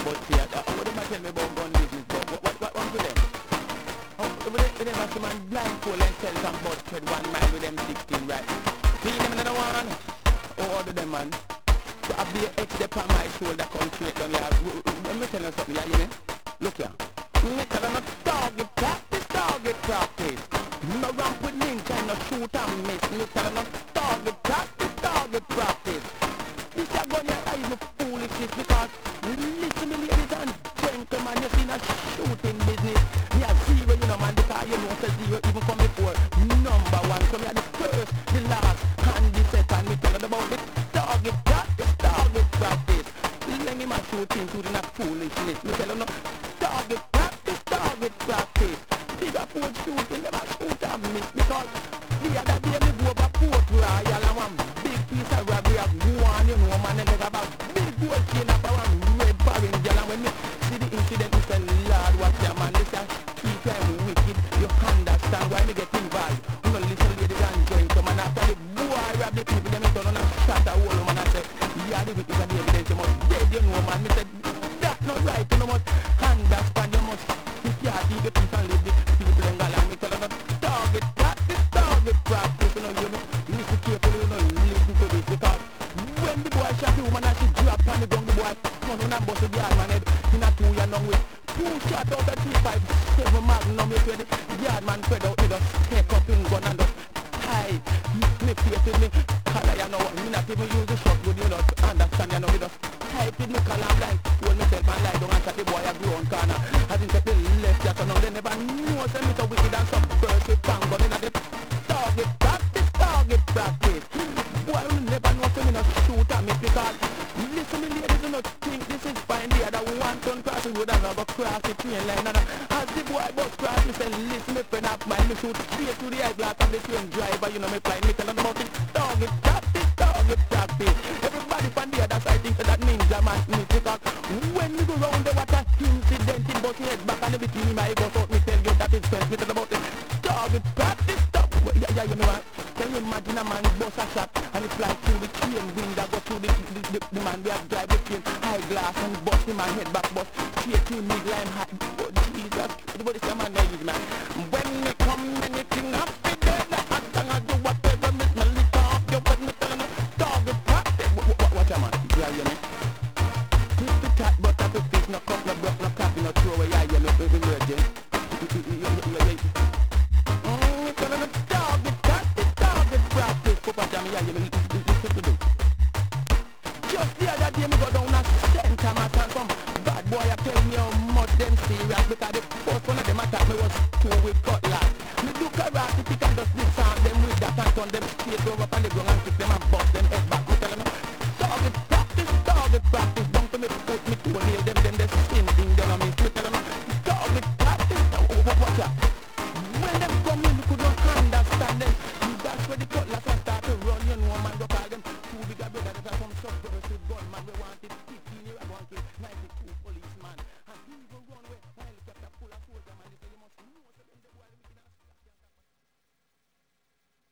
But see, what them a tell me about gun business, but what one to them? Oh, with them a see man blindfold and sell some butt tread 1 mile with them 16, right? See them another one? Oh, order them man. So I be an X dep on my shoulder, come straight down here. Let me tell you something, yeah, you know? Look here. Me tell them target practice. No ramp with link and no shoot and miss. Me tell them target practice. This a gun here is no foolishness because listen me ladies and gentlemen, you see a shooting business. Me a zero, you know man, because you know say zero even come before number one. So me a the first, the last, and the second. Me tell them about the target practice. Let me my shooting to the foolishness. Me tell them no target practice. Big up for shooting, them a shoot and miss because the other day me go over Port Royal and one big piece of robbery of one, you know man, and they got a big gold chain up and one red barren girl. And when me see the incident, me say, Lord, watch your man, this a key time wicked. You understand why me get involved? You know, listen ladies and gentlemen, after the boy rob the people, them turn on and shot a whole man and say, yeah, the witness and the evidence, you must dead, you know man. Me say, that's not right, you know, must understand, you must, if you are the people and live the people in Galang, me tell them, target practice, you know, listen carefully, you know, listen to this, because when the boy shot you, man, and she drop on the ground, the boy come on and bust the yard man head in a 2 year long way. 2 shot out of 357 magnum, you where the yard man fed out, me just take up in gun and just hide, me face with me collar, you know, me not even use the shotgun, you know, understand, you know, me just hide with me collar blind, hold myself and lie down and shot the boy a grown corner, as in take the left, yeah, so now they never know, say me so wicked and some birds with bang, but in a the target practice. Boy, we never know so me not shoot at me because listen me ladies, do not think this is fine. The other one turn cross the road and I go cross the train line. And as the boy bus cross, me say, listen me friend of mine, me shoot straight to the eyeglass of the train driver. You know me flying, me tell them about it. Target practice. Everybody from the other side thinks that ninja man me because when we go round the water incident, it bust me head back and everything in my bus out. Me tell you that is sense. Me tell about it. Target practice. Yeah, you know what? Can you imagine a man bust a shot and it fly through the train window, go through the man we have drive the train, eyeglass and bust him and head back bust straight to midline high. Oh Jesus, what is the man there is man? When me come anything happy then I can't do whatever me lick off your but me tell you target practice. What a man? Yeah, you know. Keep the cat but at the fish, no cup, no broke, no cap, no throw away, yeah, you know, baby virgin. Just the other day me go down a center mass and some bad boy a tell me how much them serious because the first one of them attack me was 2 with cutlass. Me do karate kick and just disarm them with that and turn them straight over on the ground and kick them and bust them head back. Me tell them target practice, down to me put me to nail them they skin thing down on me. Me tell them target practice, watch out. When them come in, you could not understand them. That's where the cutlass start to run, you know, man, go call them 2 bigger brother that are some subversive gunman. We wanted 15 years, I wanted 92 policeman. And he go run with helicopter full of soldier man.